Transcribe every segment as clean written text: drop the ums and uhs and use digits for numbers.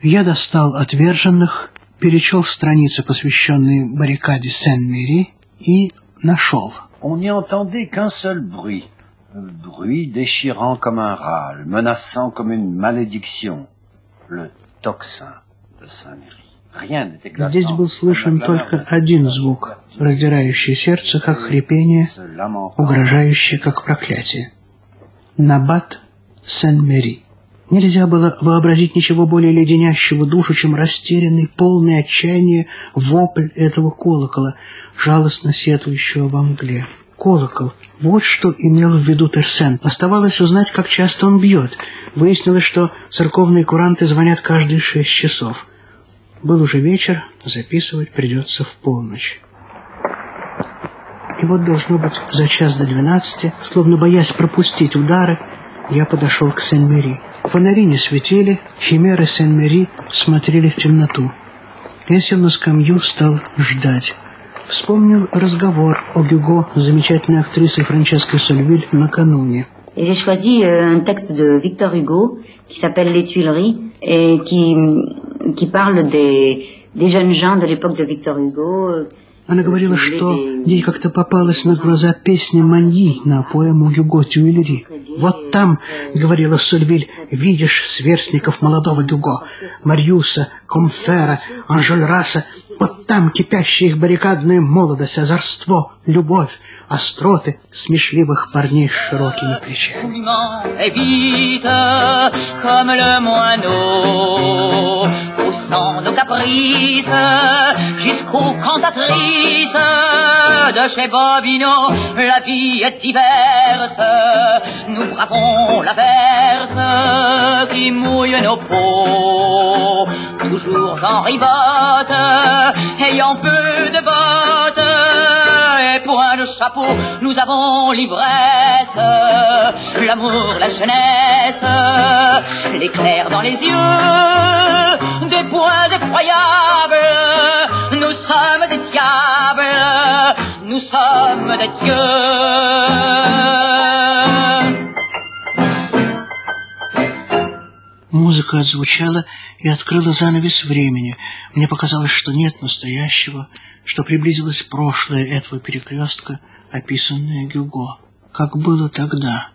Я достал отверженных, перечел страницы, посвященные баррикаде Сен-Мэри, и нашел. On n'y entendait qu'un seul bruit. Bruit déchirant comme un râle, menaçant comme une malédiction. Le tocsin de Saint-Méry. Здесь был слышен только один звук, раздирающий сердце, как хрипение, угрожающее, как проклятие. Набат Сен-Мэри. Нельзя было вообразить ничего более леденящего душу, чем растерянный, полный отчаяния вопль этого колокола, жалостно сетующего во мгле. Колокол. Вот что имел в виду Терсен. Оставалось узнать, как часто он бьет. Выяснилось, что церковные куранты звонят каждые 6 часов. Был уже вечер, записывать придется в полночь. И вот, должно быть, за час до 12, словно боясь пропустить удары, я подошел к Сен-Мэри. Фонари не светили, химеры Сен-Мэри смотрели в темноту. Я сел на скамью, стал ждать. Вспомнил разговор о Гюго с замечательной актрисой Франческой Сольвиль накануне. J'ai choisi un texte de Victor Hugo qui s'appelle Les Tuileries et qui parle des jeunes gens de l'époque de Victor Hugo. Она говорила, что ей как-то попалась на глаза песня Маньи на поэму Гюго «Тюильри». «Вот там, — говорила Сольвиль, — видишь сверстников молодого Гюго, Мариуса, Комфера, Анжольраса, вот там кипящая их баррикадная молодость, озорство, любовь, остроты смешливых парней с широкими плечами». Sans nos caprices, jusqu'aux cantatrices de chez Bobino, la vie est diverse. Nous bravons l'averse qui mouille nos peaux, toujours en ribote, ayant peu de bottes et point de chapeau. Nous avons l'ivresse, l'amour, la jeunesse, l'éclair dans les yeux, des points effroyables. Nous sommes des diables, nous sommes des dieux. Музыка отзвучала и открыла занавес времени. Мне показалось, что нет настоящего, что приблизилось прошлое этого перекрестка, описанное Гюго. Как было тогда.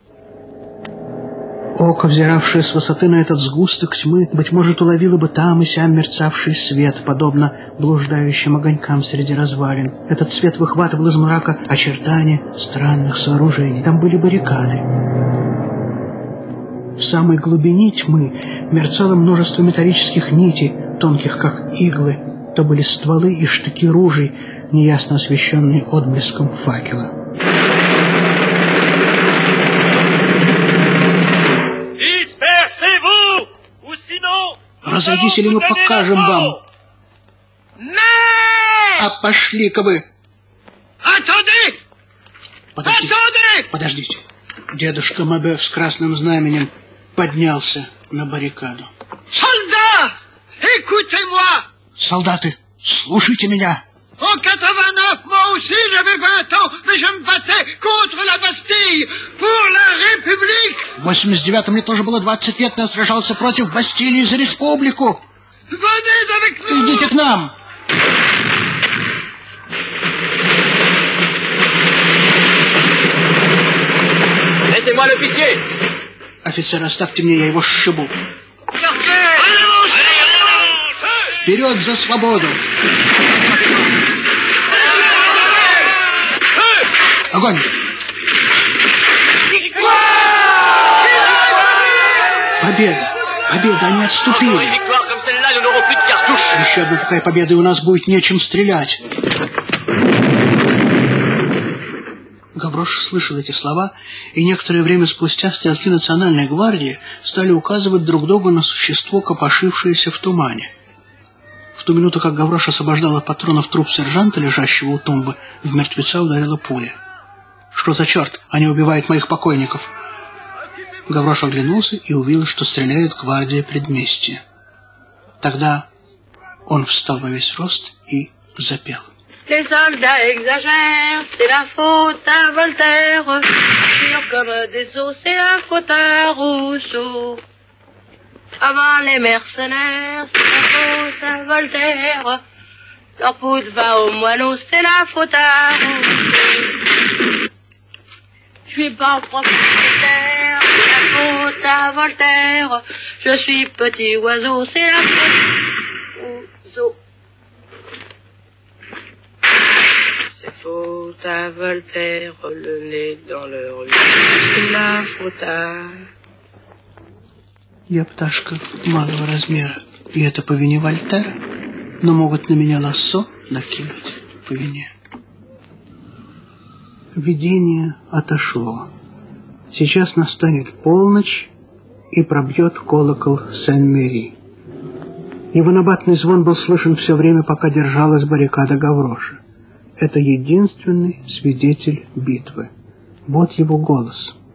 Око, взиравшее с высоты на этот сгусток тьмы, быть может, уловило бы там и сям мерцавший свет, подобно блуждающим огонькам среди развалин. Этот свет выхватывал из мрака очертания странных сооружений. Там были баррикады. В самой глубине тьмы мерцало множество металлических нитей, тонких как иглы. То были стволы и штыки ружей, неясно освещенные отблеском факела. Разойдись, или мы покажем вам. А пошли-ка вы. Подождите. Дедушка Мабеф с красным знаменем поднялся на баррикаду. Солдаты, слушайте меня. En 89, moi aussi j'avais 20 ans, mais je me battais contre la Bastille, pour la République. В 89-м мне тоже было 20 лет, но я сражался против Бастилии за республику. Venez avec nous. Идите к нам. Laissez-moi le pitié. Офицер, оставьте мне, я его сшибу. Вперед за свободу! Огонь! Победа! Победа! Они отступили! Еще одна такая победа, и у нас будет нечем стрелять. Гаврош слышал эти слова, и некоторое время спустя стрелки Национальной гвардии стали указывать друг другу на существо, копошившееся в тумане. В ту минуту, как Гаврош освобождал от патронов труп сержанта, лежащего у тумбы, в мертвеца ударила пуля. «Что за черт? Они убивают моих покойников!» Гаврош оглянулся и увидел, что стреляет гвардия предместья. Тогда он встал во весь рост и запел. Les soldats exagèrent, c'est la faute à Voltaire. Pur comme des os, c'est la faute à Rousseau. Avant les mercenaires, c'est la faute à Voltaire. Leur poudre va aux moineaux, c'est la faute à Rousseau. Je suis pas propriétaire, c'est la faute à Voltaire. Je suis petit oiseau, c'est la faute aux C'est faute à Voltaire, le nez dans le rue, c'est la faute à... Я пташка малого размера, и это по вине Вольтера, но могут на меня лассо накинуть по вине. Видение отошло. Сейчас настанет полночь и пробьет колокол Сен-Мэри. Его набатный звон был слышен все время, пока держалась баррикада Гавроша. Это единственный свидетель битвы. Вот его голос.